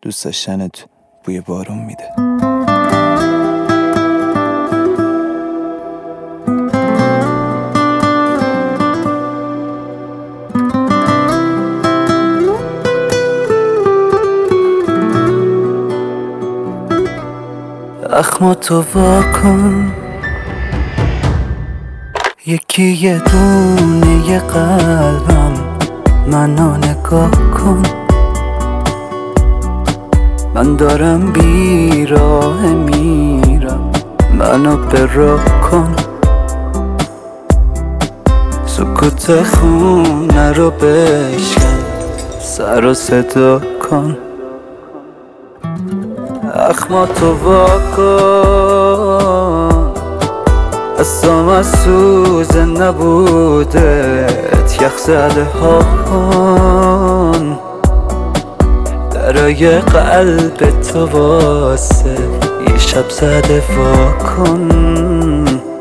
دوست داشتنت بوی بارون میده. اخماتو واکن، یکی یه دونه ی قلبم، منو نگاه کن. من دارم بیراه میرم، منو به راه کن. سکوت خونه رو بشکن، سر و صدا کن. اخماتو واکن، اصام از سوز نبودت یخ زده ها کن. درای قلب تو واسه یه شب زده وا کن.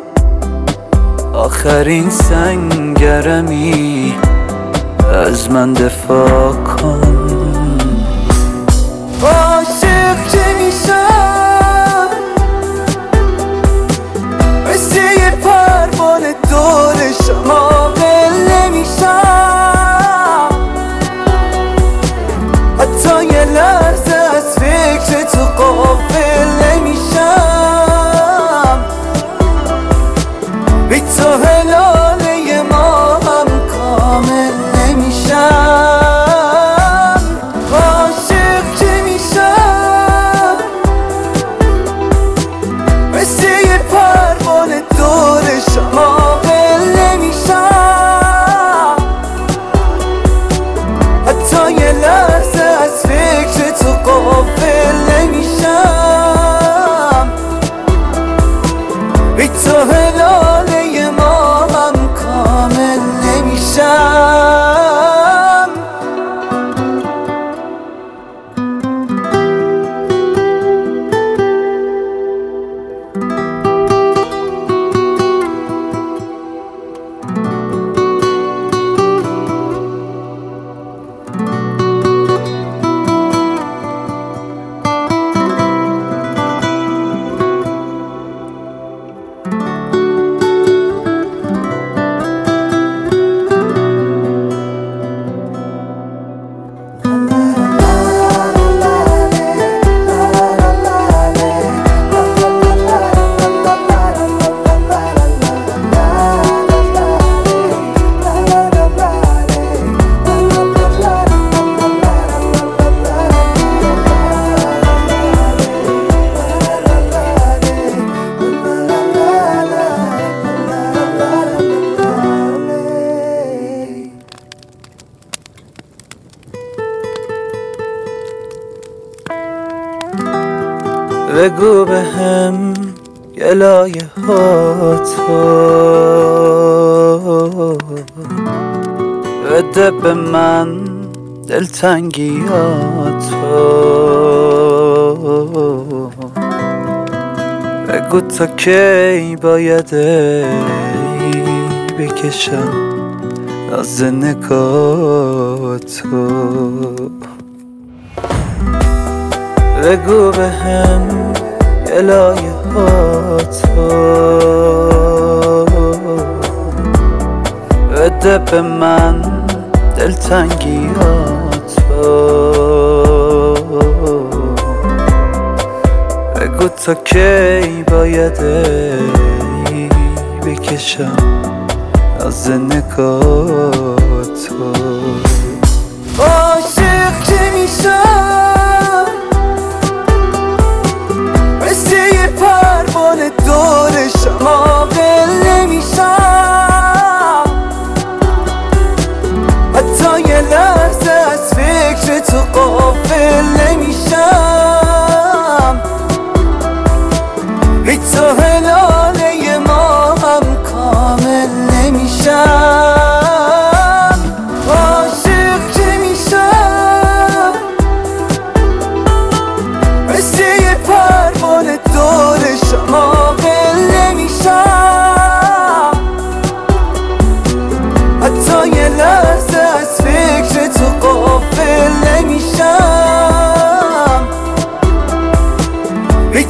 آخرین سنگرمی از من دفاع کن. عاشق که میشم مثل یه پروانه دور شما قل نمیشم. حتی یه لحظه از فکر تو غافل نمیشم. بی تو هلاله ما هم کامل نمیشم. عاشق که میشم مثل یه پروانه دور شما قل نمیشم. حتی یه لحظه از فکر تو غافل نمیشم. بی تو هلاله ما هم کامل نمیشم. بگو بهم یه لایه هاتو، بده به من دلتنگیاتو. بگو تا کی باید بکشم از نگاتو. بگو بهم یه لایه هاتو، بده به من دلتنگیاتو. بگو تا کی باید بکشم از نگاتو. عاشق که میشم مثل یه پروانه دور شما قل نمیشم. حتی یه لحظه از فکر تو غافل نمیشم. بی تو هلاله ما هم کامل نمیشم.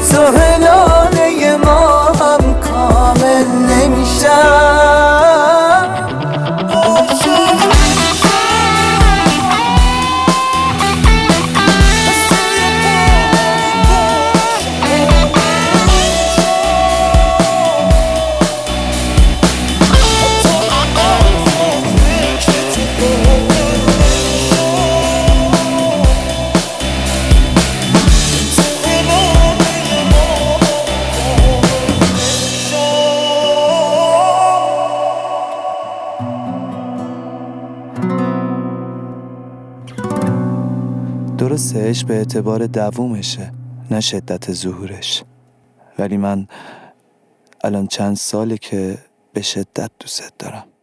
تو هلانه ما هم کامل نمیشم. درسته عشق به اعتبار دوومشه نه شدت ظهورش، ولی من الان چند ساله که به شدت دوست دارم.